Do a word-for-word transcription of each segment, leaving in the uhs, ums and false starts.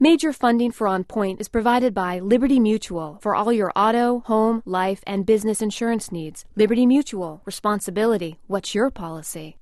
Major funding for On Point is provided by Liberty Mutual for all your auto, home, life, and business insurance needs. Liberty Mutual. Responsibility. What's your policy?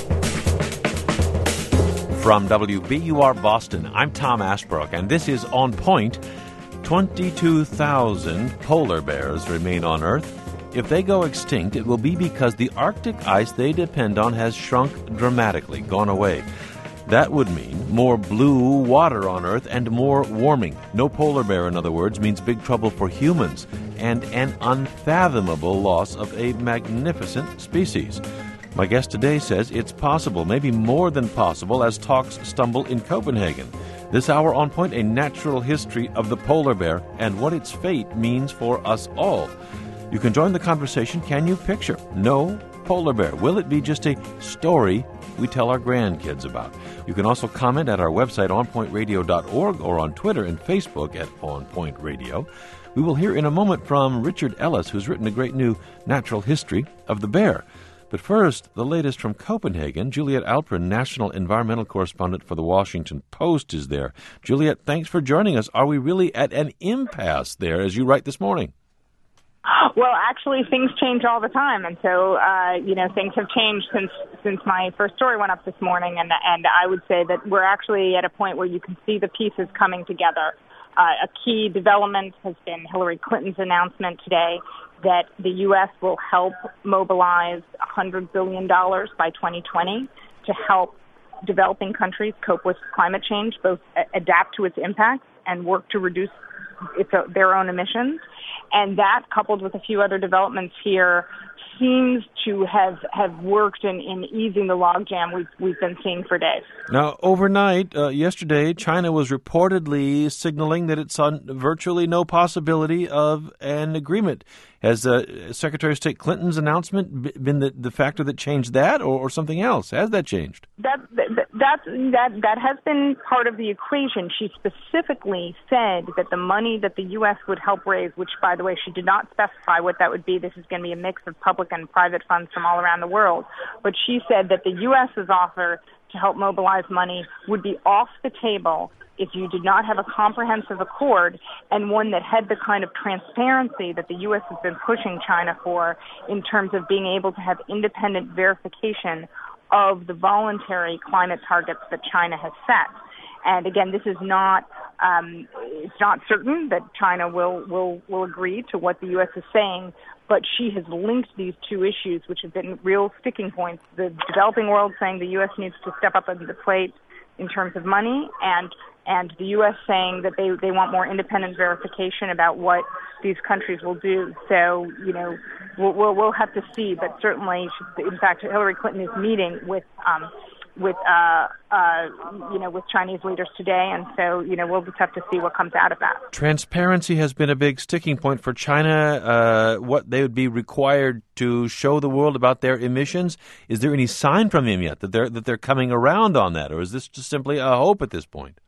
From W B U R Boston, I'm Tom Ashbrook, and this is On Point. twenty-two thousand polar bears remain on Earth. If they go extinct, it will be because the Arctic ice they depend on has shrunk dramatically, gone away. That would mean more blue water on Earth and more warming. No polar bear, in other words, means big trouble for humans and an unfathomable loss of a magnificent species. My guest today says it's possible, maybe more than possible, as talks stumble in Copenhagen. This hour on Point, a natural history of the polar bear and what its fate means for us all. You can join the conversation. Can you picture no polar bear? Will it be just a story we tell our grandkids about? You can also comment at our website, on point radio dot org, or on Twitter and Facebook at On Point Radio. We will hear in a moment from Richard Ellis, who's written a great new natural history of the bear. But first, the latest from Copenhagen. Juliet Alpern, national environmental correspondent for the Washington Post, is there. Juliet, thanks for joining us. Are we really at an impasse there, as you write this morning? Well, actually, things change all the time, and so uh, you know things have changed since since my first story went up this morning, and and I would say that we're actually at a point where you can see the pieces coming together. Uh, a key development has been Hillary Clinton's announcement today that the U S will help mobilize one hundred billion dollars by twenty twenty to help developing countries cope with climate change, both adapt to its impacts and work to reduce its, uh, their own emissions. And that, coupled with a few other developments here, seems to have, have worked in, in easing the logjam we've, we've been seeing for days. Now, overnight, uh, yesterday, China was reportedly signaling that it's on virtually no possibility of an agreement. Has uh, Secretary of State Clinton's announcement been the, the factor that changed that, or, or something else? Has that changed? That, that, that, that, that has been part of the equation. She specifically said that the money that the U S would help raise, which, by the way, she did not specify what that would be. This is going to be a mix of public and private funds from all around the world. But she said that the U S's offer to help mobilize money would be off the table if you did not have a comprehensive accord and one that had the kind of transparency that the U S has been pushing China for in terms of being able to have independent verification of the voluntary climate targets that China has set. And again, this is not um, it's not certain that China will, will, will agree to what the U S is saying, but she has linked these two issues, which have been real sticking points. The developing world saying the U S needs to step up into the plate in terms of money, and and the U S saying that they, they want more independent verification about what these countries will do. So, you know, we'll, we'll, we'll have to see, but certainly, in fact, Hillary Clinton is meeting with, um, with uh, uh, you know, with Chinese leaders today, and so, you know, we'll just have to see what comes out of that. Transparency has been a big sticking point for China, uh, what they would be required to show the world about their emissions. Is there any sign from them yet that they're, that they're coming around on that, or is this just simply a hope at this point?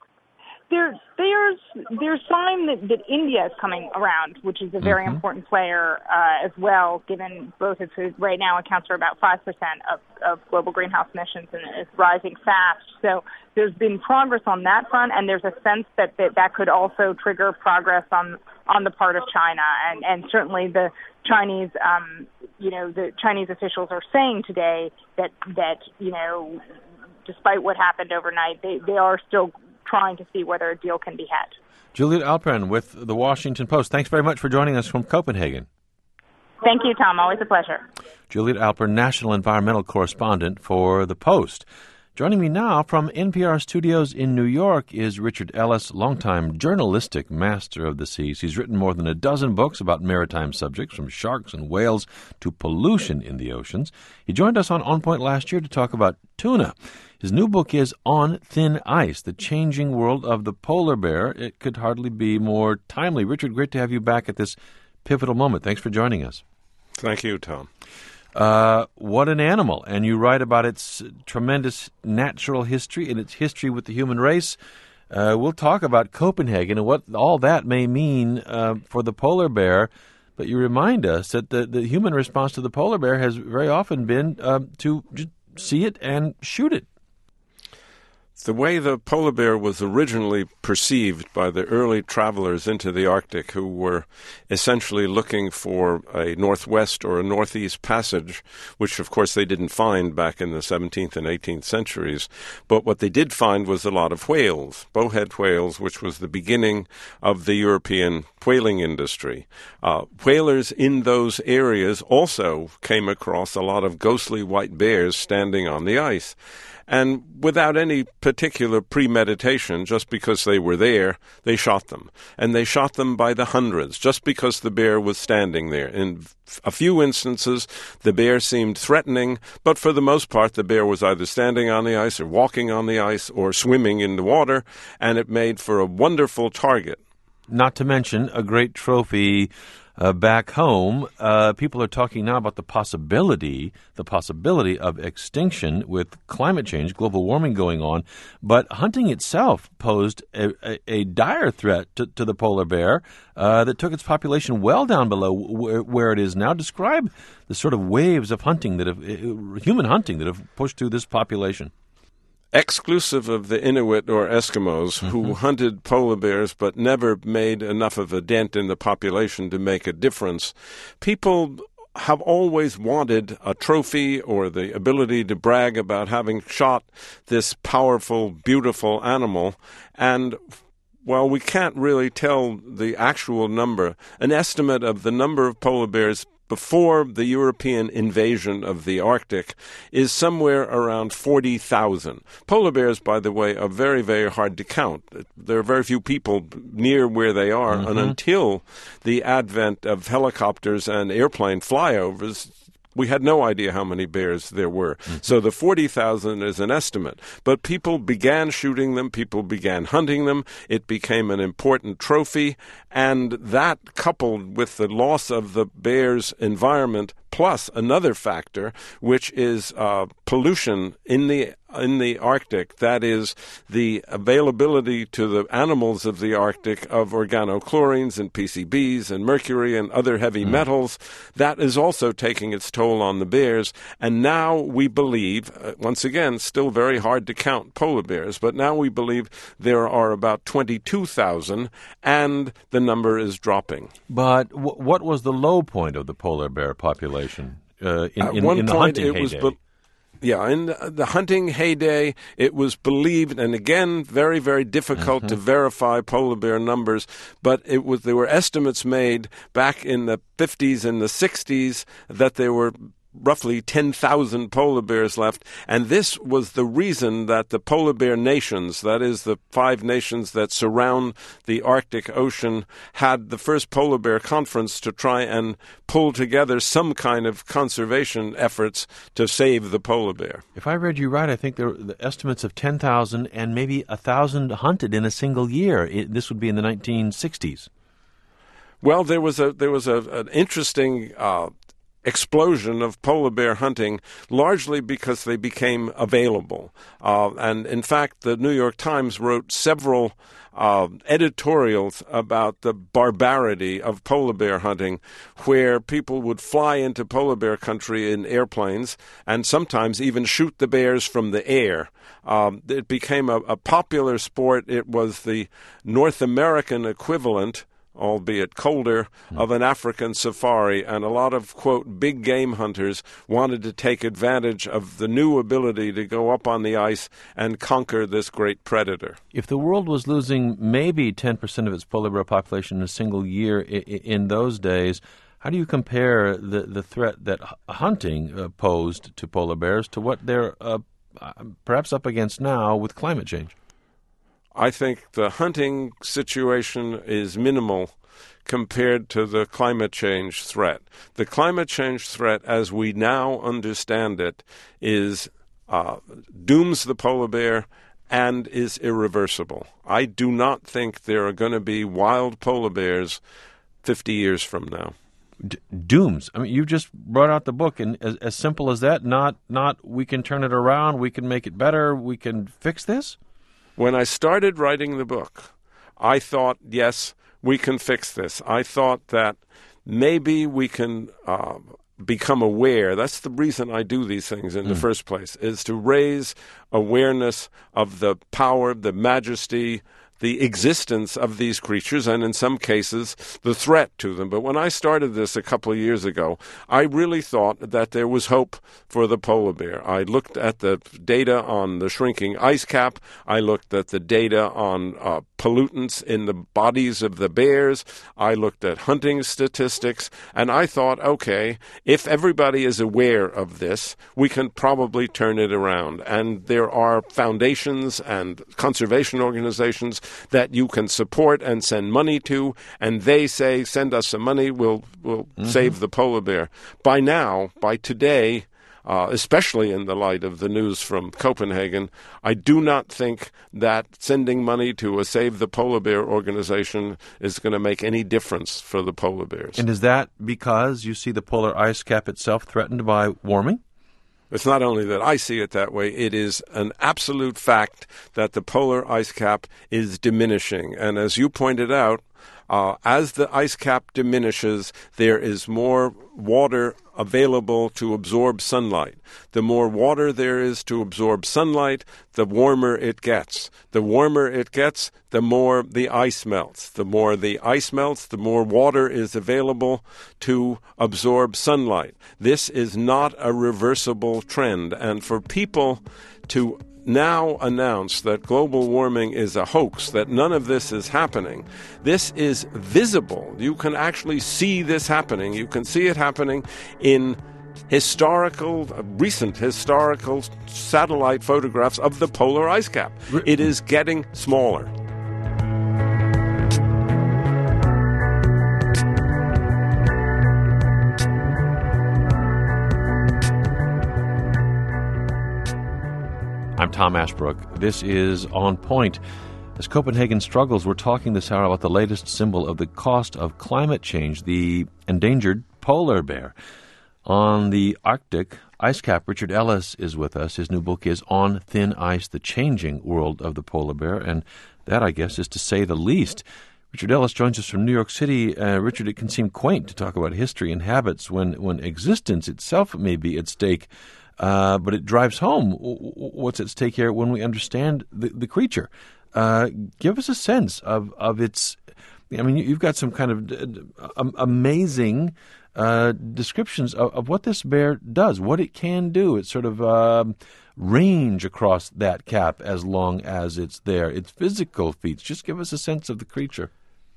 There, there's there's sign that, that India is coming around, which is a very mm-hmm. important player uh, as well, given both its right now accounts for about five percent of, of global greenhouse emissions and is rising fast. So there's been progress on that front, and there's a sense that that, that could also trigger progress on on the part of China, and, and certainly the Chinese, um, you know, the Chinese officials are saying today that that you know, despite what happened overnight, they, they are still trying to see whether a deal can be had. Juliet Alpern with the Washington Post. Thanks very much for joining us from Copenhagen. Thank you, Tom. Always a pleasure. Juliet Alpern, national environmental correspondent for the Post. Joining me now from N P R studios in New York is Richard Ellis, longtime journalistic master of the seas. He's written more than a dozen books about maritime subjects, from sharks and whales to pollution in the oceans. He joined us on On Point last year to talk about tuna. His new book is On Thin Ice, The Changing World of the Polar Bear. It could hardly be more timely. Richard, great to have you back at this pivotal moment. Thanks for joining us. Thank you, Tom. Uh, what an animal. And you write about its tremendous natural history and its history with the human race. Uh, we'll talk about Copenhagen and what all that may mean uh, for the polar bear. But you remind us that the, the human response to the polar bear has very often been uh, to just see it and shoot it. The way the polar bear was originally perceived by the early travelers into the Arctic, who were essentially looking for a northwest or a northeast passage, which of course they didn't find back in the seventeenth and eighteenth centuries, but what they did find was a lot of whales, bowhead whales, which was the beginning of the European whaling industry. Uh, whalers in those areas also came across a lot of ghostly white bears standing on the ice. And without any particular premeditation, just because they were there, they shot them. And they shot them by the hundreds, just because the bear was standing there. In a few instances, the bear seemed threatening, but for the most part, the bear was either standing on the ice or walking on the ice or swimming in the water, and it made for a wonderful target. Not to mention a great trophy Uh, back home. Uh, people are talking now about the possibility, the possibility of extinction with climate change, global warming going on. But hunting itself posed a, a, a dire threat to, to the polar bear uh, that took its population well down below where, where it is now. Describe the sort of waves of hunting that have, uh, human hunting that have pushed through this population. Exclusive of the Inuit or Eskimos, mm-hmm. who hunted polar bears but never made enough of a dent in the population to make a difference, people have always wanted a trophy or the ability to brag about having shot this powerful, beautiful animal. And while we can't really tell the actual number, an estimate of the number of polar bears before the European invasion of the Arctic is somewhere around forty thousand. Polar bears, by the way, are very, very hard to count. There are very few people near where they are, mm-hmm. and until the advent of helicopters and airplane flyovers, we had no idea how many bears there were. Mm-hmm. So the forty thousand is an estimate. But people began shooting them. People began hunting them. It became an important trophy. And that, coupled with the loss of the bear's environment, plus another factor, which is uh, pollution in the in the Arctic, that is the availability to the animals of the Arctic of organochlorines and P C Bs and mercury and other heavy mm. metals, that is also taking its toll on the bears. And now we believe, uh, once again, still very hard to count polar bears, but now we believe there are about twenty-two thousand, and the number is dropping. But w- what was the low point of the polar bear population uh, in, At in, one in the point hunting it heyday? was be- Yeah, in the hunting heyday, it was believed, and again, very, very difficult mm-hmm. to verify polar bear numbers, but it was there were estimates made back in the fifties and the sixties that there were roughly ten thousand polar bears left, and this was the reason that the polar bear nations, that is the five nations that surround the Arctic Ocean, had the first polar bear conference to try and pull together some kind of conservation efforts to save the polar bear. If I read you right, I think there were the estimates of ten thousand and maybe one thousand hunted in a single year. It, this would be in the nineteen sixties. Well, there was a there was a, an interesting uh, explosion of polar bear hunting, largely because they became available. Uh, and in fact, the New York Times wrote several uh, editorials about the barbarity of polar bear hunting, where people would fly into polar bear country in airplanes and sometimes even shoot the bears from the air. Um, it became a, a popular sport. It was the North American equivalent, albeit colder, of an African safari, and a lot of, quote, big game hunters wanted to take advantage of the new ability to go up on the ice and conquer this great predator. If the world was losing maybe ten percent of its polar bear population in a single year in, in those days, how do you compare the, the threat that hunting uh, posed to polar bears to what they're uh, perhaps up against now with climate change? I think the hunting situation is minimal compared to the climate change threat. The climate change threat, as we now understand it, is uh, dooms the polar bear and is irreversible. I do not think there are going to be wild polar bears fifty years from now. D- dooms. I mean, you just brought out the book, and as, as simple as that, not not we can turn it around, we can make it better, we can fix this? When I started writing the book, I thought, yes, we can fix this. I thought that maybe we can uh, become aware. That's the reason I do these things in mm. the first place, is to raise awareness of the power, the majesty, the existence of these creatures, and in some cases, the threat to them. But when I started this a couple of years ago, I really thought that there was hope for the polar bear. I looked at the data on the shrinking ice cap. I looked at the data on uh, pollutants in the bodies of the bears. I looked at hunting statistics, and I thought, okay, if everybody is aware of this, we can probably turn it around. And there are foundations and conservation organizations that you can support and send money to, and they say, send us some money, we'll, we'll mm-hmm. save the polar bear. By now, by today, uh, especially in the light of the news from Copenhagen, I do not think that sending money to a Save the Polar Bear organization is going to make any difference for the polar bears. And is that because you see the polar ice cap itself threatened by warming? It's not only that I see it that way, it is an absolute fact that the polar ice cap is diminishing. And as you pointed out, uh, as the ice cap diminishes, there is more water available to absorb sunlight. The more water there is to absorb sunlight, the warmer it gets. The warmer it gets, the more the ice melts. The more the ice melts, the more water is available to absorb sunlight. This is not a reversible trend. And for people to now announce that global warming is a hoax, that none of this is happening, this is visible. You can actually see this happening. You can see it happening in historical, recent historical satellite photographs of the polar ice cap. It is getting smaller. I'm Tom Ashbrook. This is On Point. As Copenhagen struggles, we're talking this hour about the latest symbol of the cost of climate change, the endangered polar bear. On the Arctic ice cap, Richard Ellis is with us. His new book is On Thin Ice, The Changing World of the Polar Bear, and that, I guess, is to say the least. Richard Ellis joins us from New York City. Uh, Richard, it can seem quaint to talk about history and habits when, when existence itself may be at stake. Uh, but it drives home what's at stake here when we understand the, the creature. Uh, give us a sense of, of its, I mean, you've got some kind of uh, amazing uh, descriptions of, of what this bear does, what it can do. It's sort of um, range across that cap as long as it's there. Its physical feats. Just give us a sense of the creature.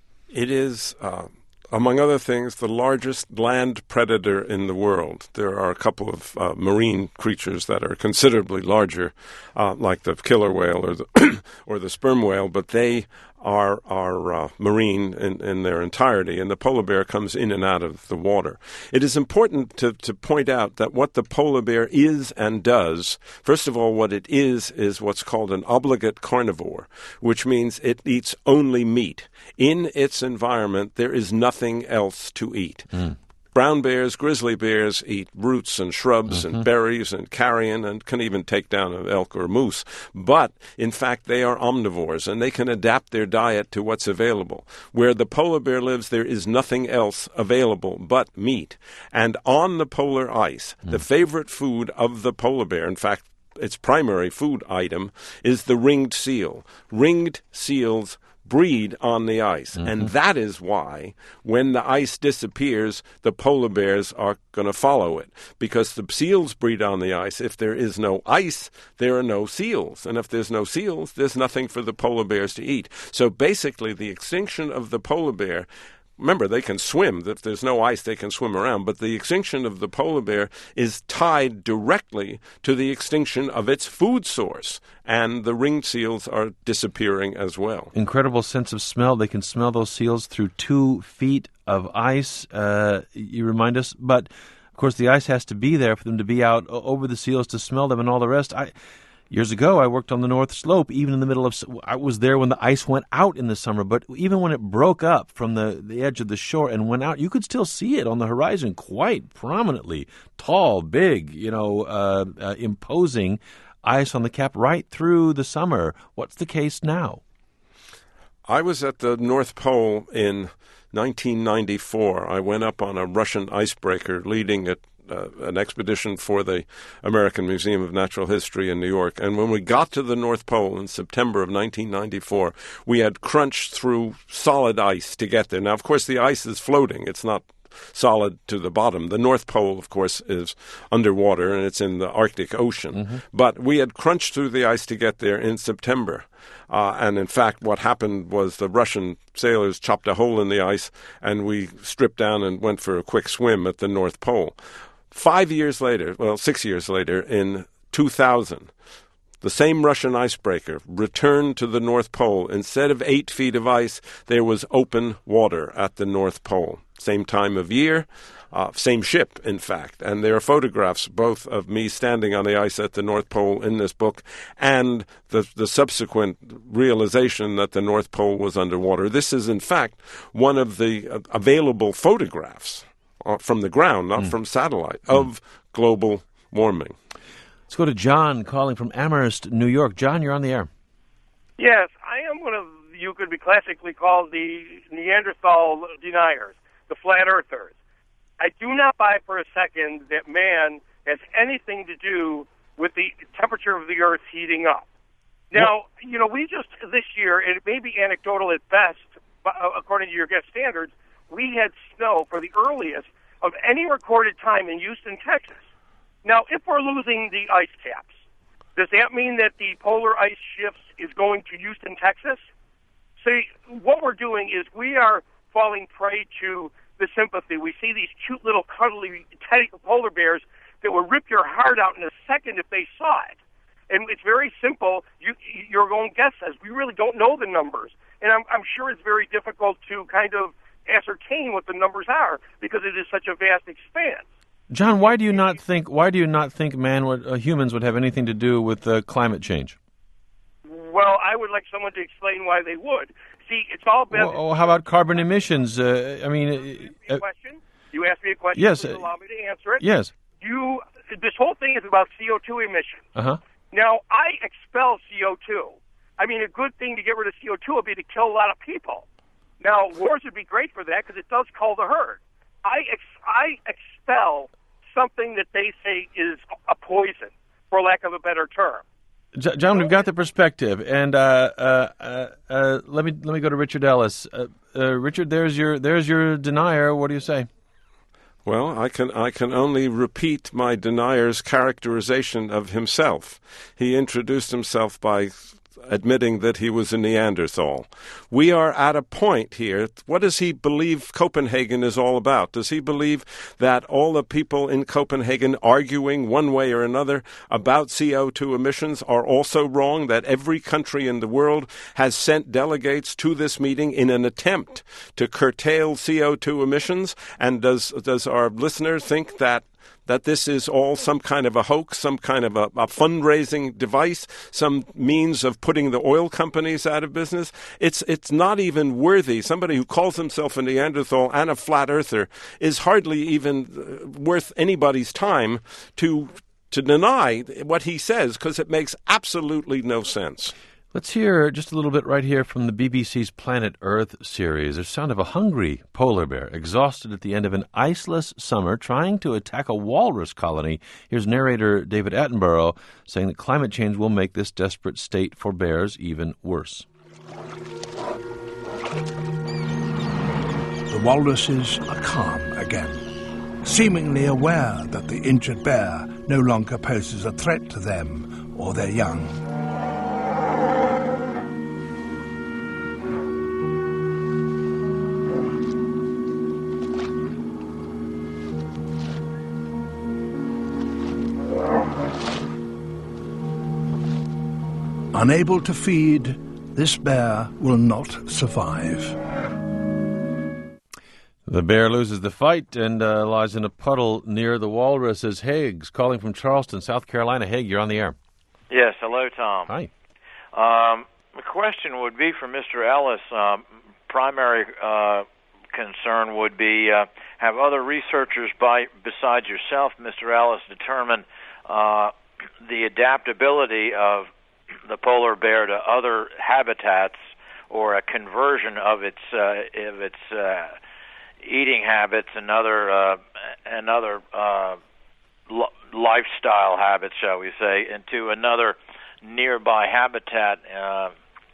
It is... Uh among other things, the largest land predator in the world. There are a couple of uh, marine creatures that are considerably larger, uh, like the killer whale or the or the sperm whale, but they are are uh, marine in, in their entirety, and the polar bear comes in and out of the water. It is important to, to point out that what the polar bear is and does, first of all, what it is is what's called an obligate carnivore, which means it eats only meat. In its environment, there is nothing else to eat. Mm. Brown bears, grizzly bears eat roots and shrubs mm-hmm. and berries and carrion and can even take down an elk or moose. But, in fact, they are omnivores, and they can adapt their diet to what's available. Where the polar bear lives, there is nothing else available but meat. And on the polar ice, mm. the favorite food of the polar bear, in fact, its primary food item, is the ringed seal. Ringed seals breed on the ice. Mm-hmm. And that is why, when the ice disappears, the polar bears are going to follow it. Because the seals breed on the ice. If there is no ice, there are no seals. And if there's no seals, there's nothing for the polar bears to eat. So basically, the extinction of the polar bear, remember, they can swim. If there's no ice, they can swim around. But the extinction of the polar bear is tied directly to the extinction of its food source. And the ringed seals are disappearing as well. Incredible sense of smell. They can smell those seals through two feet of ice, uh, you remind us. But, of course, the ice has to be there for them to be out over the seals to smell them and all the rest. I... Years ago, I worked on the North Slope, even in the middle of... I was there when the ice went out in the summer, but even when it broke up from the, the edge of the shore and went out, you could still see it on the horizon quite prominently. Tall, big, you know, uh, uh, imposing ice on the cap right through the summer. What's the case now? I was at the North Pole in nineteen ninety-four. I went up on a Russian icebreaker leading at uh, an expedition for the American Museum of Natural History in New York. And when we got to the North Pole in September of nineteen ninety-four, we had crunched through solid ice to get there. Now, of course, the ice is floating. It's not solid to the bottom. The North Pole, of course, is underwater, and it's in the Arctic Ocean. Mm-hmm. But we had crunched through the ice to get there in September. Uh, and in fact, what happened was the Russian sailors chopped a hole in the ice, and we stripped down and went for a quick swim at the North Pole. Five years later, well, six years later, in two thousand, the same Russian icebreaker returned to the North Pole. Instead of eight feet of ice, there was open water at the North Pole. Same time of year, uh, same ship, in fact. And there are photographs both of me standing on the ice at the North Pole in this book and the, the subsequent realization that the North Pole was underwater. This is, in fact, one of the uh, available photographs uh, from the ground, not mm. from satellite, mm. of global warming. Let's go to John calling from Amherst, New York. John, you're on the air. Yes, I am one of, you could be classically called the Neanderthal deniers, the flat earthers. I do not buy for a second that man has anything to do with the temperature of the earth heating up. Now, you know, we just, this year, it may be anecdotal at best, but according to your guest standards, we had snow for the earliest of any recorded time in Houston, Texas. Now, if we're losing the ice caps, does that mean that the polar ice shifts is going to Houston, Texas? See, what we're doing is we are falling prey to the sympathy. We see these cute little cuddly teddy polar bears that would rip your heart out in a second if they saw it. And it's very simple. You, your own guess says we really don't know the numbers. And I'm, I'm sure it's very difficult to kind of ascertain what the numbers are because it is such a vast expanse. John, why do you not think why do you not think man would, uh, humans would have anything to do with uh, climate change? Well, I would like someone to explain why they would. See, it's all been... Well, how about carbon emissions? Uh, I mean... You asked me a question. You asked me a question. Yes. Please allow me to answer it. Yes. You. This whole thing is about C O two emissions. Uh-huh. Now, I expel C O two. I mean, a good thing to get rid of C O two would be to kill a lot of people. Now, wars would be great for that because it does cull the herd. I ex- I expel something that they say is a poison, for lack of a better term. John, we've got the perspective, and uh, uh, uh, uh, let me let me go to Richard Ellis. Uh, uh, Richard, there's your there's your denier. What do you say? Well, I can I can only repeat my denier's characterization of himself. He introduced himself by admitting that he was a Neanderthal. We are at a point here. What does he believe Copenhagen is all about? Does he believe that all the people in Copenhagen arguing one way or another about C O two emissions are also wrong, that every country in the world has sent delegates to this meeting in an attempt to curtail C O two emissions? And does does our listener think that that this is all some kind of a hoax, some kind of a, a fundraising device, some means of putting the oil companies out of business? It's it's not even worthy. Somebody who calls himself a Neanderthal and a flat earther is hardly even worth anybody's time to to deny what he says, because it makes absolutely no sense. Let's hear just a little bit right here from the B B C's Planet Earth series. The sound of a hungry polar bear, exhausted at the end of an iceless summer, trying to attack a walrus colony. Here's narrator David Attenborough saying that climate change will make this desperate state for bears even worse. The walruses are calm again, seemingly aware that the injured bear no longer poses a threat to them or their young. Unable to feed, this bear will not survive. The bear loses the fight and uh, lies in a puddle near the walrus. As Higgs calling from Charleston, South Carolina. Higgs, you're on the air. Yes, hello, Tom. Hi. Um, the question would be for Mister Ellis. Um, primary uh, concern would be, uh, have other researchers by, besides yourself, Mister Ellis, determined uh, the adaptability of the polar bear to other habitats, or a conversion of its uh, of its uh, eating habits and other uh, and other uh, l- lifestyle habits, shall we say, into another nearby habitat. Uh,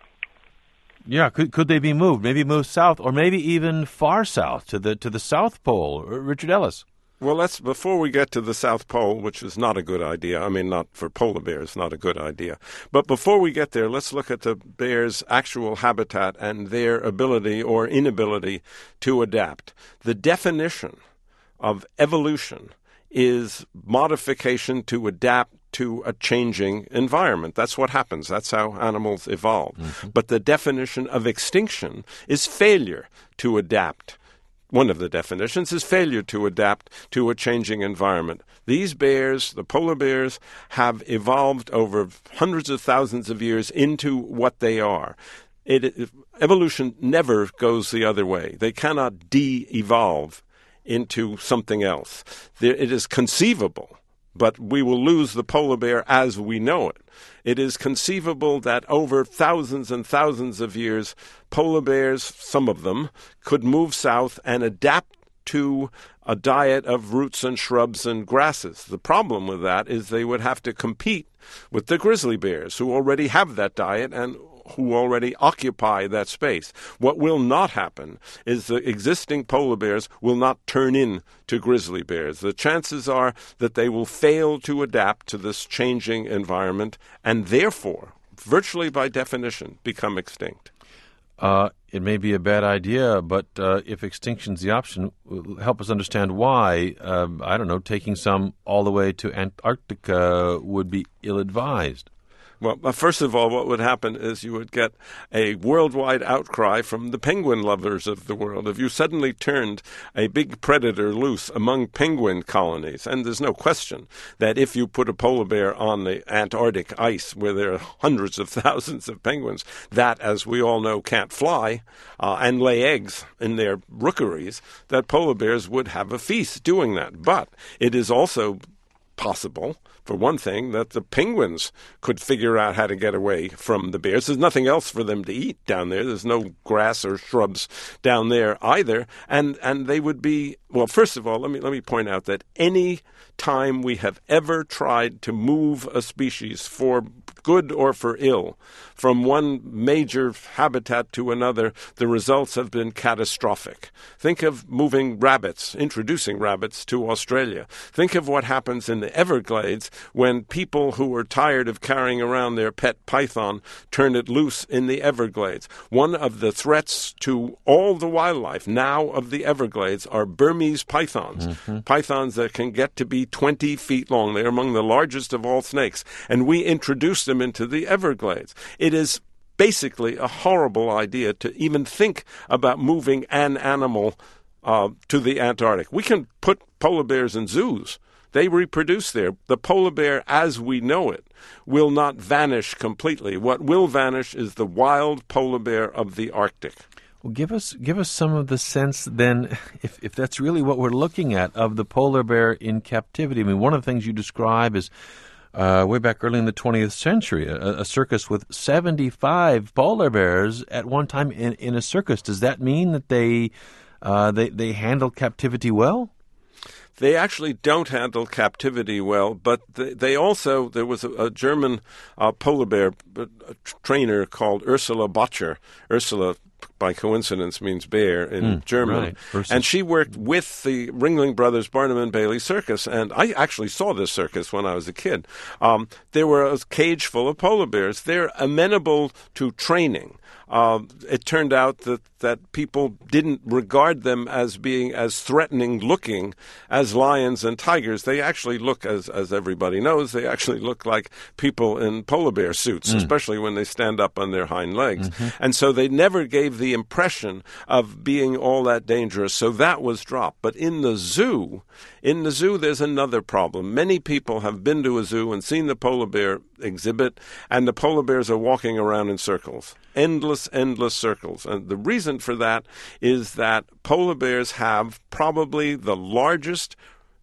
Yeah, could could they be moved? Maybe moved south, or maybe even far south to the to the South Pole. Richard Ellis. Well, let's before we get to the South Pole, which is not a good idea. I mean, not for polar bears, not a good idea. But before we get there, let's look at the bears' actual habitat and their ability or inability to adapt. The definition of evolution is modification to adapt to a changing environment. That's what happens. That's how animals evolve. Mm-hmm. But the definition of extinction is failure to adapt. One of the definitions is failure to adapt to a changing environment. These bears, the polar bears, have evolved over hundreds of thousands of years into what they are. It, it, evolution never goes the other way. They cannot de-evolve into something else. There, it is conceivable, but we will lose the polar bear as we know it. It is conceivable that over thousands and thousands of years, polar bears, some of them, could move south and adapt to a diet of roots and shrubs and grasses. The problem with that is they would have to compete with the grizzly bears, who already have that diet and who already occupy that space. What will not happen is the existing polar bears will not turn in to grizzly bears. The chances are that they will fail to adapt to this changing environment and therefore, virtually by definition, become extinct. Uh, it may be a bad idea, but uh, if extinction's the option, help us understand why, uh, I don't know, taking some all the way to Antarctica would be ill-advised. Well, first of all, what would happen is you would get a worldwide outcry from the penguin lovers of the world. If you suddenly turned a big predator loose among penguin colonies, and there's no question that if you put a polar bear on the Antarctic ice where there are hundreds of thousands of penguins that, as we all know, can't fly uh, and lay eggs in their rookeries, that polar bears would have a feast doing that. But it is also possible, for one thing, that the penguins could figure out how to get away from the bears. There's nothing else for them to eat down there. There's no grass or shrubs down there either. And and they would be, well, first of all, let me let me point out that any time we have ever tried to move a species for good or for ill from one major habitat to another, the results have been catastrophic. Think of moving rabbits, introducing rabbits to Australia. Think of what happens in the Everglades when people who are tired of carrying around their pet python turn it loose in the Everglades. One of the threats to all the wildlife now of the Everglades are Burmese pythons, mm-hmm. pythons that can get to be twenty feet long. They're among the largest of all snakes, and we introduced them into the Everglades. It is basically a horrible idea to even think about moving an animal uh, to the Antarctic. We can put polar bears in zoos. They reproduce there. The polar bear, as we know it, will not vanish completely. What will vanish is the wild polar bear of the Arctic. Well, give us give us some of the sense then, if if that's really what we're looking at, of the polar bear in captivity. I mean, one of the things you describe is Uh, way back early in the twentieth century, a, a circus with seventy-five polar bears at one time in, in a circus. Does that mean that they, uh, they they handle captivity well? They actually don't handle captivity well, but they, they also, there was a, a German uh, polar bear a trainer called Ursula Bottcher. Ursula, by coincidence, means bear in mm, German. Right. And she worked with the Ringling Brothers Barnum and Bailey Circus. And I actually saw this circus when I was a kid. Um, there were a cage full of polar bears. They're amenable to training. Uh, it turned out that, that people didn't regard them as being as threatening looking as lions and tigers. They actually look, as as everybody knows, they actually look like people in polar bear suits, mm. especially when they stand up on their hind legs. Mm-hmm. And so they never gave the impression of being all that dangerous. So that was dropped. But in the zoo, in the zoo, there's another problem. Many people have been to a zoo and seen the polar bear exhibit, and the polar bears are walking around in circles. Endless, endless circles. And the reason for that is that polar bears have probably the largest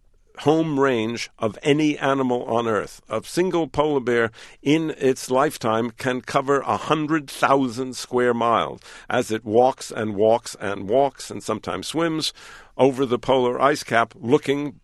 home range of any animal on Earth. A single polar bear in its lifetime can cover one hundred thousand square miles as it walks and walks and walks and sometimes swims over the polar ice cap looking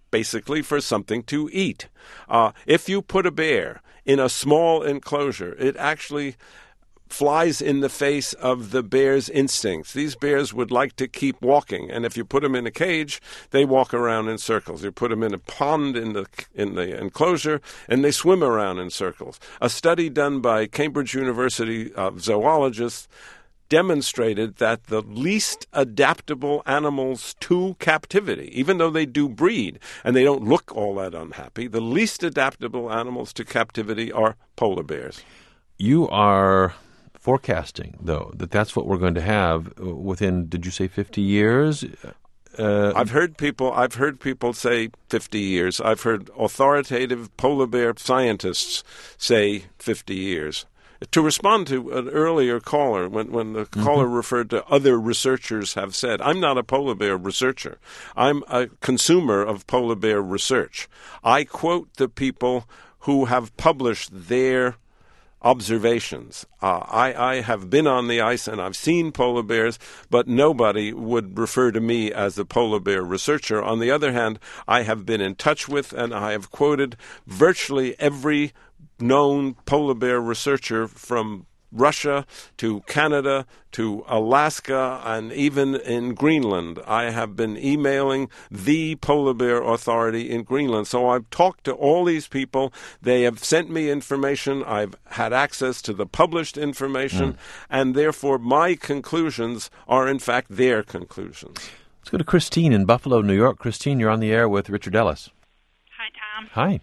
basically for something to eat. Uh, if you put a bear in a small enclosure, it actually flies in the face of the bear's instincts. These bears would like to keep walking, and if you put them in a cage, they walk around in circles. You put them in a pond in the in the enclosure, and they swim around in circles. A study done by Cambridge University uh, zoologists demonstrated that the least adaptable animals to captivity, even though they do breed and they don't look all that unhappy, the least adaptable animals to captivity are polar bears. You are forecasting, though, that that's what we're going to have within, did you say fifty years? Uh, I've heard people I've heard people say fifty years. I've heard authoritative polar bear scientists say fifty years. To respond to an earlier caller, when, when the mm-hmm. caller referred to other researchers have said, I'm not a polar bear researcher. I'm a consumer of polar bear research. I quote the people who have published their observations. Uh, I, I have been on the ice and I've seen polar bears, but nobody would refer to me as a polar bear researcher. On the other hand, I have been in touch with and I have quoted virtually every known polar bear researcher from Russia to Canada to Alaska and even in Greenland. I have been emailing the Polar Bear Authority in Greenland. So I've talked to all these people. They have sent me information. I've had access to the published information. Mm. And therefore, my conclusions are, in fact, their conclusions. Let's go to Christine in Buffalo, New York. Christine, you're on the air with Richard Ellis. Hi, Tom. Hi.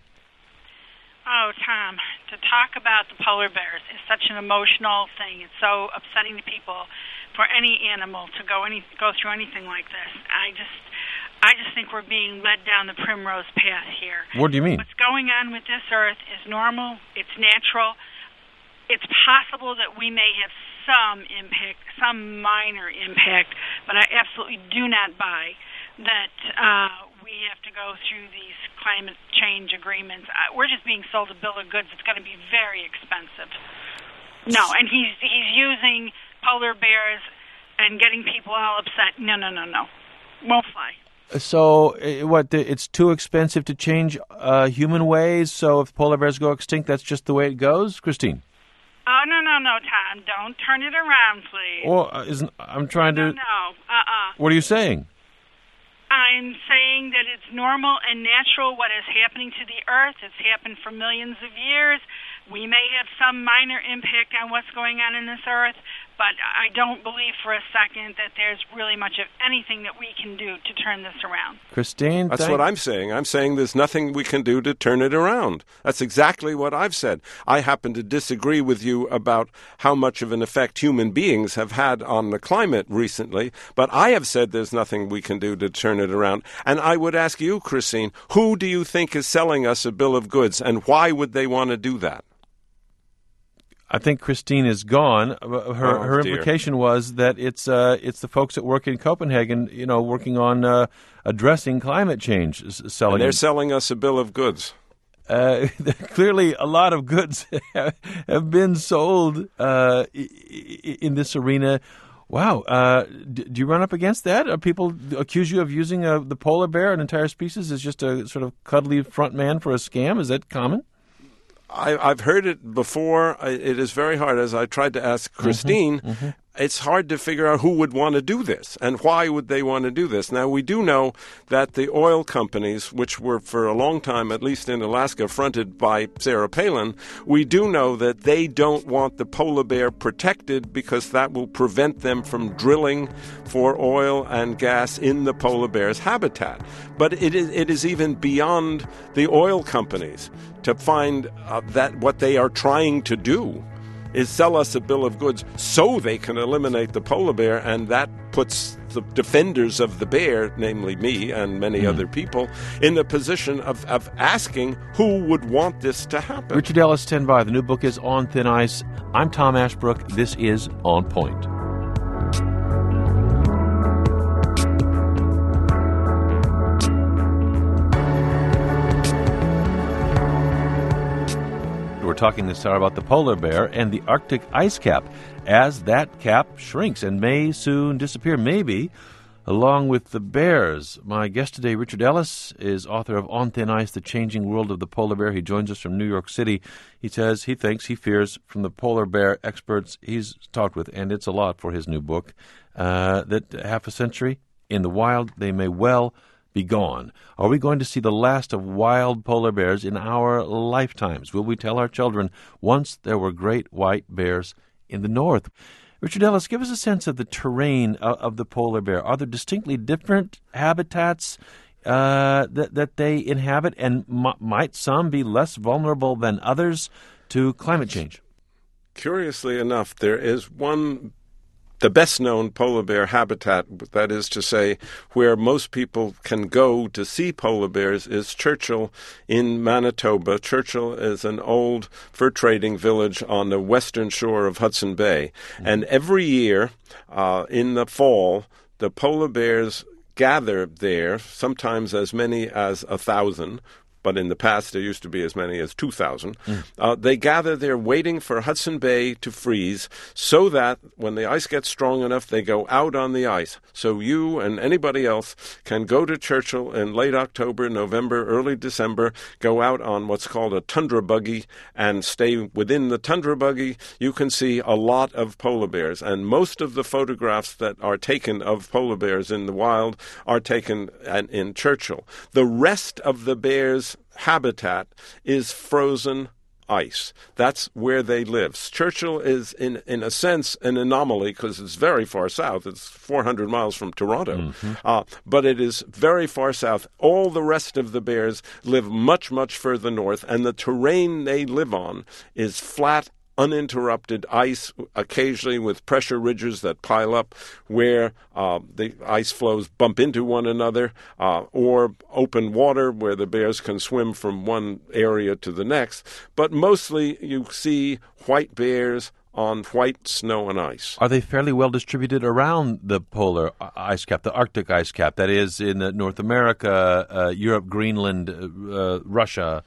Oh, Tom, to talk about the polar bears is such an emotional thing. It's so upsetting to people for any animal to go any go through anything like this. I just I just think we're being led down the primrose path here. What do you mean? What's going on with this earth is normal. It's natural. It's possible that we may have some impact, some minor impact, but I absolutely do not buy that uh, we have to go through these climate change agreements. Uh, we're just being sold a bill of goods. It's going to be very expensive. No, and he's he's using polar bears and getting people all upset. No, no, no, no. Won't fly. So, uh, what, it's too expensive to change uh, human ways, so if polar bears go extinct, that's just the way it goes? Christine? Oh, no, no, no, Tom. Don't turn it around, please. Well, uh, isn't, I'm trying to... No, no, uh-uh. What are you saying? I'm saying that it's normal and natural what is happening to the earth. It's happened for millions of years. We may have some minor impact on what's going on in this earth, but I don't believe for a second that there's really much of anything that we can do to turn this around. Christine? That's thank- what I'm saying. I'm saying there's nothing we can do to turn it around. That's exactly what I've said. I happen to disagree with you about how much of an effect human beings have had on the climate recently, but I have said there's nothing we can do to turn it around. And I would ask you, Christine, who do you think is selling us a bill of goods, and why would they want to do that? I think Christine is gone. Her oh, her dear. implication was that it's uh, it's the folks that work in Copenhagen, you know, working on uh, addressing climate change, selling. And they're selling us a bill of goods. Uh, clearly, a lot of goods have been sold uh, in this arena. Wow. Uh, do you run up against that? Are people accuse you of using uh, the polar bear, an entire species, as just a sort of cuddly front man for a scam? Is that common? I, I've heard it before. It is very hard. As I tried to ask Christine, mm-hmm, mm-hmm. it's hard to figure out who would want to do this and why would they want to do this. Now, we do know that the oil companies, which were for a long time, at least in Alaska, fronted by Sarah Palin, we do know that they don't want the polar bear protected because that will prevent them from drilling for oil and gas in the polar bear's habitat. But it is, it is even beyond the oil companies to find uh, that what they are trying to do is sell us a bill of goods so they can eliminate the polar bear, and that puts the defenders of the bear, namely me and many mm. other people, in the position of, of asking who would want this to happen. Richard Ellis, stand by. The new book is On Thin Ice. I'm Tom Ashbrook. This is On Point. We're talking this hour about the polar bear and the Arctic ice cap as that cap shrinks and may soon disappear. Maybe along with the bears. My guest today, Richard Ellis, is author of On Thin Ice, The Changing World of the Polar Bear. He joins us from New York City. He says he thinks, he fears, from the polar bear experts he's talked with, and it's a lot for his new book, uh, that half a century in the wild, they may well be gone. Are we going to see the last of wild polar bears in our lifetimes? Will we tell our children, once there were great white bears in the north? Richard Ellis, give us a sense of the terrain of, of the polar bear. Are there distinctly different habitats uh, that, that they inhabit, and m- might some be less vulnerable than others to climate change? Curiously enough, there is one, the best-known polar bear habitat, that is to say, where most people can go to see polar bears, is Churchill in Manitoba. Churchill is an old fur-trading village on the western shore of Hudson Bay. Mm-hmm. And every year, uh, in the fall, the polar bears gather there, sometimes as many as a thousand, but in the past there used to be as many as two thousand. Mm. Uh, they gather there waiting for Hudson Bay to freeze so that when the ice gets strong enough, they go out on the ice. So you and anybody else can go to Churchill in late October, November, early December, go out on what's called a tundra buggy and stay within the tundra buggy. You can see a lot of polar bears, and most of the photographs that are taken of polar bears in the wild are taken in, in Churchill. The rest of the bears' habitat is frozen ice. That's where they live. Churchill is, in in a sense, an anomaly because it's very far south. It's four hundred miles from Toronto. Mm-hmm. Uh, but it is very far south. All the rest of the bears live much, much further north, and the terrain they live on is flat, uninterrupted ice, occasionally with pressure ridges that pile up where uh, the ice flows bump into one another, uh, or open water where the bears can swim from one area to the next. But mostly you see white bears on white snow and ice. Are they fairly well distributed around the polar ice cap, the Arctic ice cap, that is in uh, North America, uh, Europe, Greenland, uh, Russia?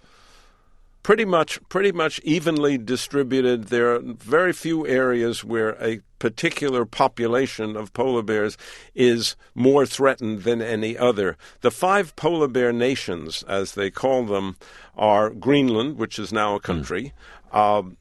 Pretty much, pretty much evenly distributed. There are very few areas where a particular population of polar bears is more threatened than any other. The five polar bear nations, as they call them, are Greenland, which is now a country, mm. uh,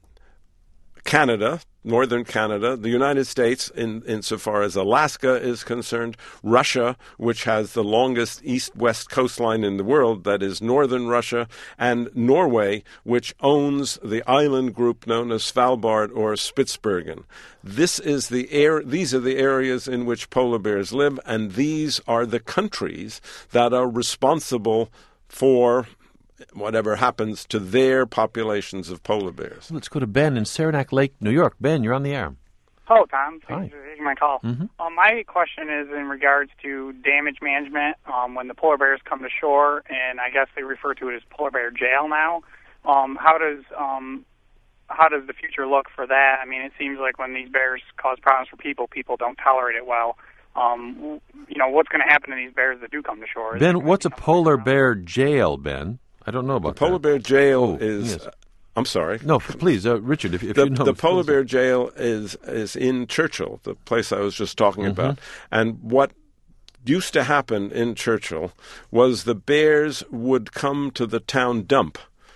Canada, northern Canada, the United States, in insofar as Alaska is concerned, Russia, which has the longest east-west coastline in the world, that is northern Russia, and Norway, which owns the island group known as Svalbard or Spitsbergen. This is the air, these are the areas in which polar bears live, and these are the countries that are responsible for whatever happens to their populations of polar bears. Let's go to Ben in Saranac Lake, New York. Ben, you're on the air. Hello, Tom. Hi. Thanks for taking my call. Mm-hmm. Um, my question is in regards to damage management. Um, when the polar bears come to shore, and I guess they refer to it as polar bear jail now, um, how does um, how does the future look for that? I mean, it seems like when these bears cause problems for people, people don't tolerate it well. Um, you know, what's going to happen to these bears that do come to shore? Is Ben, what's a polar bear jail, Ben? I don't know about the polar that. bear jail oh, is. Yes. Uh, I'm sorry. No, please, uh, Richard. If, if the, you know the polar please. bear jail is is in Churchill, the place I was just talking Mm-hmm. about. And what used to happen in Churchill was the bears would come to the town dump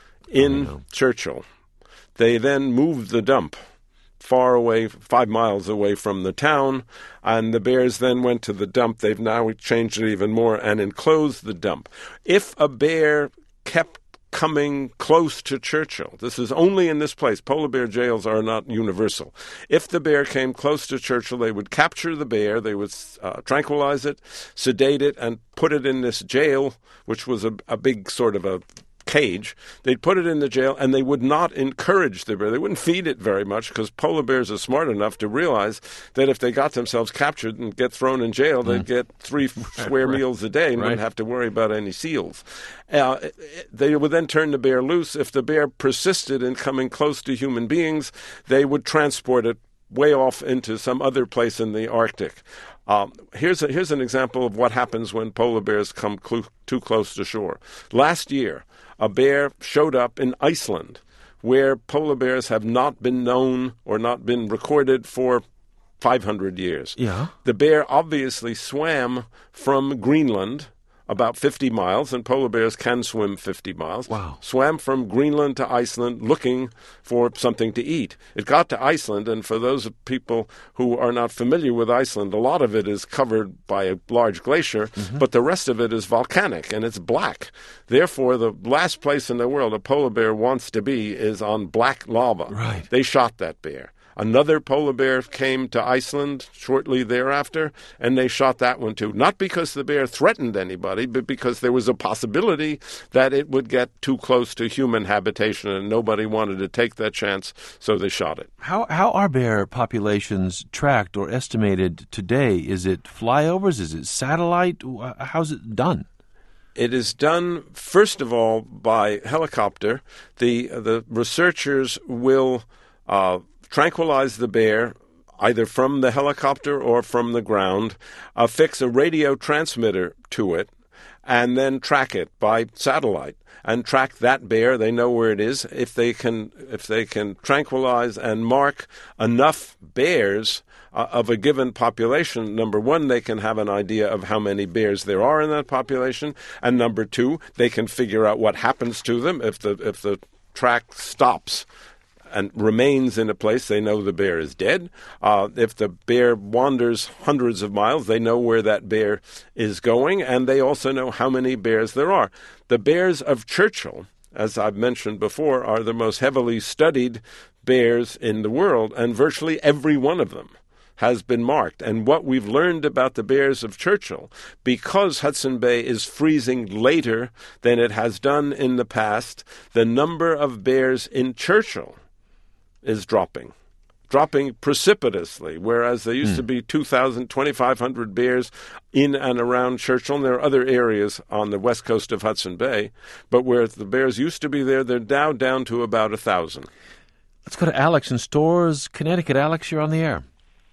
in oh, Churchill. They then moved the dump far away, five miles away from the town, and the bears then went to the dump. They've now changed it even more and enclosed the dump. If a bear kept coming close to Churchill, this is only in this place, polar bear jails are not universal. If the bear came close to Churchill, they would capture the bear, they would uh, tranquilize it, sedate it, and put it in this jail, which was a, a big sort of a cage. They'd put it in the jail, and they would not encourage the bear. They wouldn't feed it very much because polar bears are smart enough to realize that if they got themselves captured and get thrown in jail, mm. they'd get three square right. meals a day and right. wouldn't have to worry about any seals. Uh, they would then turn the bear loose. If the bear persisted in coming close to human beings, they would transport it way off into some other place in the Arctic. Um, here's a, here's an example of what happens when polar bears come cl- too close to shore. Last year, a bear showed up in Iceland, where polar bears have not been known or not been recorded for five hundred years. Yeah. The bear obviously swam from Greenland about fifty miles, and polar bears can swim fifty miles. Wow. Swam from Greenland to Iceland looking for something to eat. It got to Iceland, and for those people who are not familiar with Iceland, a lot of it is covered by a large glacier, mm-hmm. but the rest of it is volcanic, and it's black. Therefore, the last place in the world a polar bear wants to be is on black lava. Right. They shot that bear. Another polar bear came to Iceland shortly thereafter, and they shot that one too. Not because the bear threatened anybody, but because there was a possibility that it would get too close to human habitation, and nobody wanted to take that chance, so they shot it. How how are bear populations tracked or estimated today? Is it flyovers? Is it satellite? How's it done? It is done, first of all, by helicopter. The, the researchers will Uh, tranquilize the bear, either from the helicopter or from the ground, affix a radio transmitter to it, and then track it by satellite. And track that bear. They know where it is. If they can, if they can tranquilize and mark enough bears uh, of a given population, number one, they can have an idea of how many bears there are in that population, and number two, they can figure out what happens to them if the if the track stops and remains in a place. They know the bear is dead. Uh, if the bear wanders hundreds of miles, they know where that bear is going, and they also know how many bears there are. The bears of Churchill, as I've mentioned before, are the most heavily studied bears in the world, and virtually every one of them has been marked. And what we've learned about the bears of Churchill, because Hudson Bay is freezing later than it has done in the past, the number of bears in Churchill is dropping, dropping precipitously, whereas there used mm. to be two thousand, twenty-five hundred bears in and around Churchill, and there are other areas on the west coast of Hudson Bay, but where the bears used to be there, they're now down to about one thousand. Let's go to Alex in Storrs, Connecticut. Alex, you're on the air.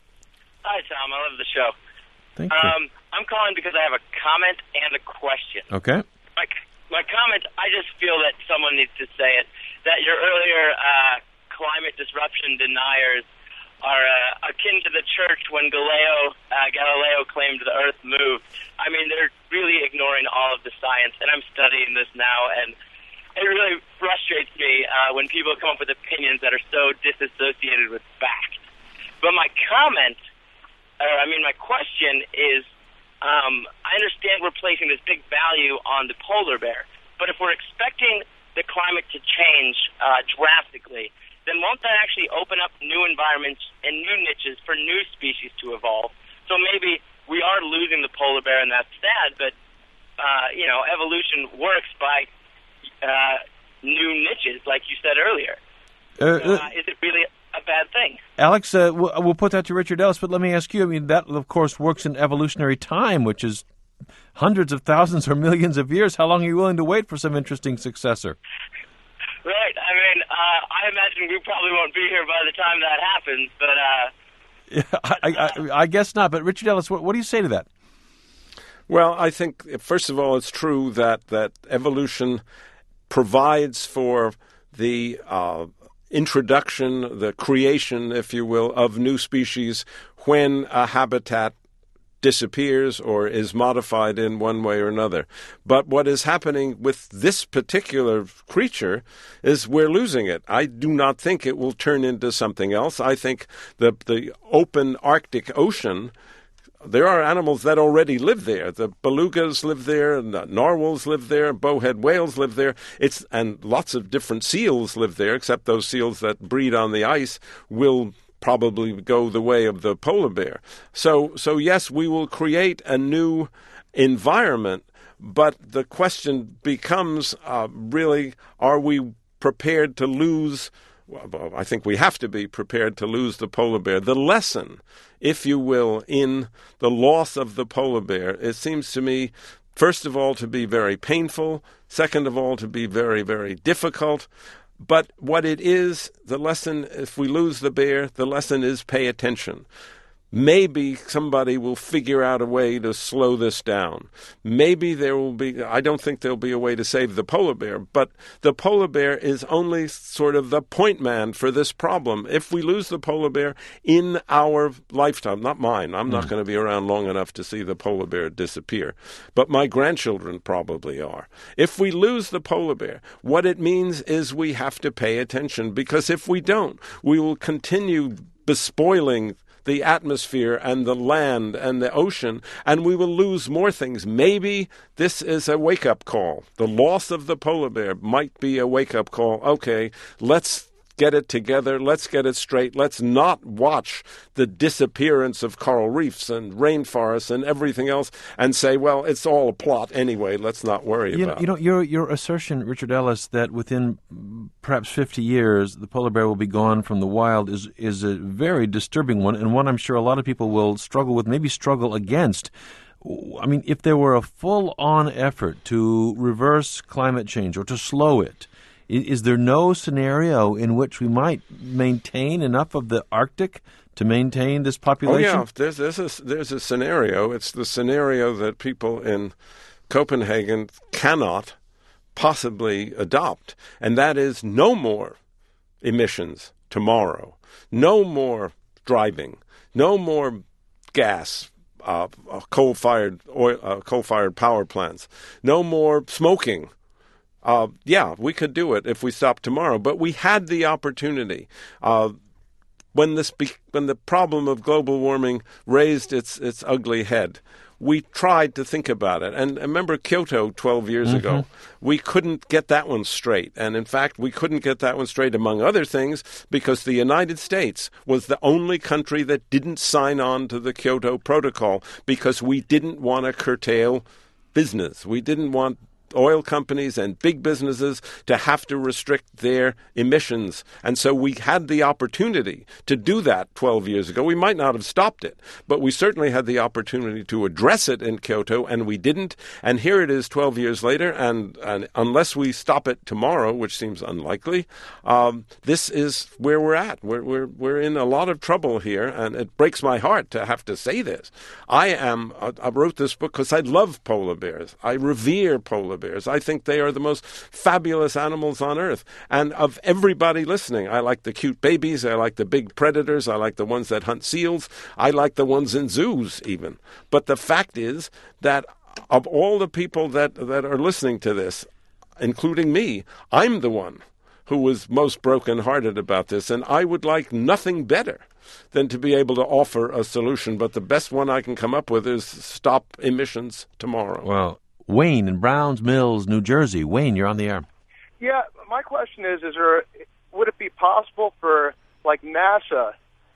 Hi, Tom. I love the show. Thank um, you. I'm calling because I have a comment and a question. Okay. My, my comment, I just feel that someone needs to say it, that your earlier uh, climate disruption deniers are uh, akin to the church when Galileo, uh, Galileo claimed the Earth moved. I mean, they're really ignoring all of the science, and I'm studying this now, and it really frustrates me uh, when people come up with opinions that are so disassociated with fact. But my comment, or I mean, my question is, um, I understand we're placing this big value on the polar bear, but if we're expecting the climate to change uh, drastically, then won't that actually open up new environments and new niches for new species to evolve? So maybe we are losing the polar bear, and that's sad, but, uh, you know, evolution works by uh, new niches, like you said earlier. Uh, so, uh, is it really a bad thing? Alex, uh, we'll, we'll put that to Richard Ellis, but let me ask you, I mean, that, of course, works in evolutionary time, which is hundreds of thousands or millions of years. How long are you willing to wait for some interesting successor? Right. I mean, uh, I imagine we probably won't be here by the time that happens, but... Uh, yeah, I, I, I guess not. But Richard Ellis, what, what do you say to that? Well, I think, first of all, it's true that, that evolution provides for the uh, introduction, the creation, if you will, of new species when a habitat disappears or is modified in one way or another. But what is happening with this particular creature is we're losing it. I do not think it will turn into something else. I think the the open Arctic Ocean, there are animals that already live there. The belugas live there, and the narwhals live there, bowhead whales live there. It's and lots of different seals live there, except those seals that breed on the ice will probably go the way of the polar bear. So, so yes, we will create a new environment, but the question becomes uh, really, are we prepared to lose? Well, I think we have to be prepared to lose the polar bear. The lesson, if you will, in the loss of the polar bear, it seems to me, first of all, to be very painful, second of all, to be very, very difficult. But what it is, the lesson, if we lose the bear, the lesson is pay attention. maybe somebody will figure out a way to slow this down. Maybe there will be, I don't think there'll be a way to save the polar bear, but the polar bear is only sort of the point man for this problem. If we lose the polar bear in our lifetime, not mine, I'm not mm. going to be around long enough to see the polar bear disappear, but my grandchildren probably are. If we lose the polar bear, what it means is we have to pay attention, because if we don't, we will continue bespoiling the atmosphere and the land and the ocean, and we will lose more things. Maybe this is a wake-up call. The loss of the polar bear might be a wake-up call. Okay, let's get it together. Let's get it straight. Let's not watch the disappearance of coral reefs and rainforests and everything else and say, well, it's all a plot anyway. Let's not worry you about know, you know, it. Your, your assertion, Richard Ellis, that within perhaps fifty years the polar bear will be gone from the wild is, is a very disturbing one, and one I'm sure a lot of people will struggle with, maybe struggle against. I mean, if there were a full-on effort to reverse climate change or to slow it, is there no scenario in which we might maintain enough of the Arctic to maintain this population? Oh, yeah. There's, there's, a, there's a scenario. It's the scenario that people in Copenhagen cannot possibly adopt, and that is no more emissions tomorrow, no more driving, no more gas, uh, coal-fired oil, uh, coal-fired power plants, no more smoking. Uh, yeah, we could do it if we stopped tomorrow, but we had the opportunity. Uh, when this be- when the problem of global warming raised its its ugly head, we tried to think about it. And remember Kyoto twelve years mm-hmm. ago? We couldn't get that one straight. And in fact, we couldn't get that one straight, among other things, because the United States was the only country that didn't sign on to the Kyoto Protocol because we didn't want to curtail business. We didn't want oil companies and big businesses to have to restrict their emissions. And so we had the opportunity to do that twelve years ago. We might not have stopped it, but we certainly had the opportunity to address it in Kyoto, and we didn't. And here it is twelve years later, and, and unless we stop it tomorrow, which seems unlikely, um, this is where we're at. We're, we're, we're in a lot of trouble here, and it breaks my heart to have to say this. I am, I wrote this book because I love polar bears. I revere polar bears. Bears. I think they are the most fabulous animals on Earth. And of everybody listening, I like the cute babies, I like the big predators, I like the ones that hunt seals, I like the ones in zoos even. But the fact is that of all the people that, that are listening to this, including me, I'm the one who was most brokenhearted about this, and I would like nothing better than to be able to offer a solution. But the best one I can come up with is stop emissions tomorrow. Well, Wayne in Browns Mills, New Jersey. Wayne, you're on the air. Yeah, my question is, is there, would it be possible for, like, NASA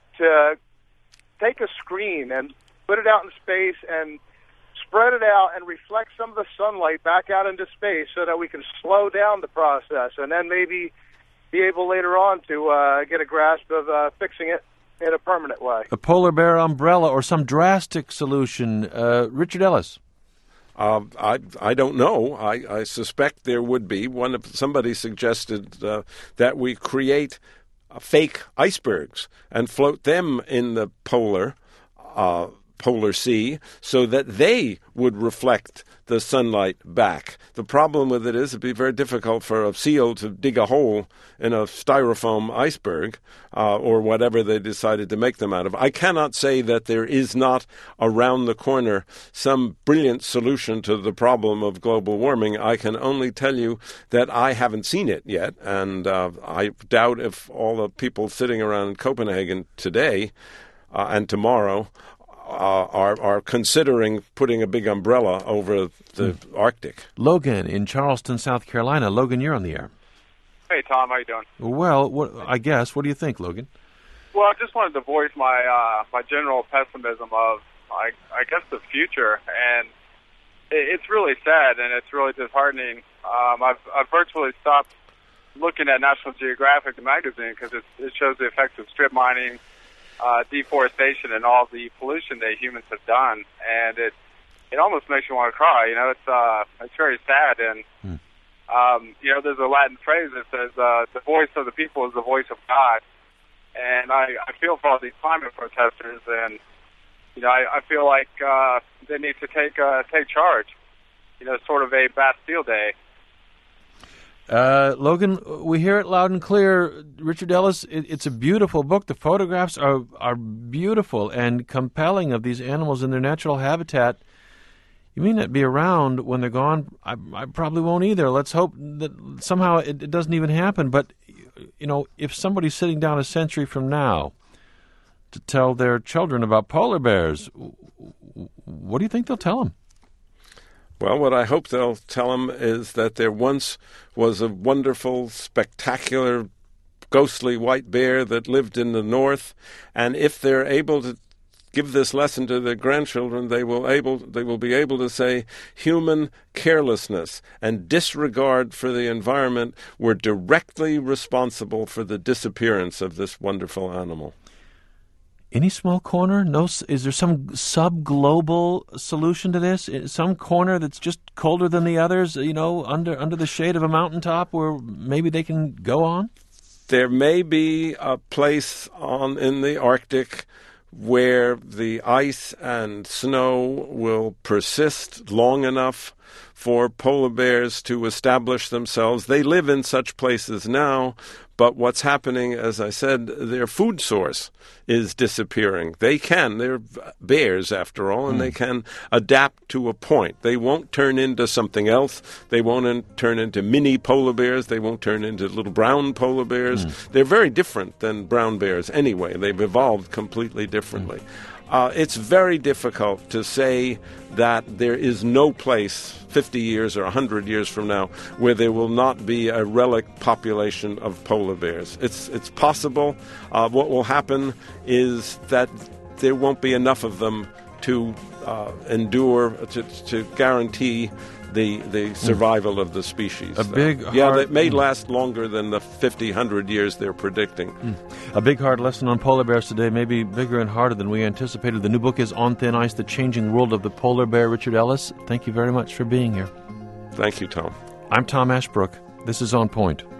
to take a screen and put it out in space and spread it out and reflect some of the sunlight back out into space so that we can slow down the process and then maybe be able later on to uh, get a grasp of uh, fixing it in a permanent way? A polar bear umbrella or some drastic solution. Uh, Richard Ellis. Uh, I I don't know. I, I suspect there would be. One of somebody suggested uh, that we create uh, fake icebergs and float them in the polar uh, polar sea so that they would reflect the sunlight back. The problem with it is it'd be very difficult for a seal to dig a hole in a styrofoam iceberg uh, or whatever they decided to make them out of. I cannot say that there is not around the corner some brilliant solution to the problem of global warming. I can only tell you that I haven't seen it yet, and uh, I doubt if all the people sitting around Copenhagen today uh, and tomorrow Uh, are are considering putting a big umbrella over the mm. Arctic. Logan in Charleston, South Carolina. Logan, you're on the air. Hey, Tom. How you doing? Well, what, I guess. What do you think, Logan? Well, I just wanted to voice my uh, my general pessimism of, I, I guess, the future. And it, it's really sad, and it's really disheartening. Um, I've, I've virtually stopped looking at National Geographic, the magazine, because it, it shows the effects of strip mining, Uh, deforestation, and all the pollution that humans have done, and it it almost makes you want to cry. You know, it's uh, it's very sad, and mm. um, you know, there's a Latin phrase that says, uh, "The voice of the people is the voice of God," and I, I feel for all these climate protesters, and you know, I, I feel like uh, they need to take uh, take charge. You know, sort of a Bastille Day. Uh, Logan, we hear it loud and clear. Richard Ellis, it, it's a beautiful book. The photographs are are beautiful and compelling of these animals in their natural habitat. You may not be around when they're gone. I, I probably won't either. Let's hope that somehow it, it doesn't even happen. But, you know, if somebody's sitting down a century from now to tell their children about polar bears, what do you think they'll tell them? Well, what I hope they'll tell them is that there once was a wonderful, spectacular, ghostly white bear that lived in the north, and if they're able to give this lesson to their grandchildren, they will able they will be able to say human carelessness and disregard for the environment were directly responsible for the disappearance of this wonderful animal. Any small corner? No, is there some sub-global solution to this? Some corner that's just colder than the others, you know, under under the shade of a mountaintop where maybe they can go on? There may be a place on in the Arctic where the ice and snow will persist long enough for polar bears to establish themselves. They live in such places now, but what's happening, as I said, their food source is disappearing. They can. They're bears, after all, and mm. they can adapt to a point. They won't turn into something else. They won't in, turn into mini polar bears. They won't turn into little brown polar bears. Mm. They're very different than brown bears anyway. They've evolved completely differently. Mm. Uh, it's very difficult to say that there is no place fifty years or one hundred years from now where there will not be a relic population of polar bears. It's it's possible. Uh, what will happen is that there won't be enough of them to uh, endure, to, to guarantee the the survival mm. of the species. A big uh, yeah, hard, it may last longer than the fifty, one hundred years they're predicting. Mm. A big, hard lesson on polar bears today, maybe bigger and harder than we anticipated. The new book is On Thin Ice, The Changing World of the Polar Bear. Richard Ellis, thank you very much for being here. Thank you, Tom. I'm Tom Ashbrook. This is On Point.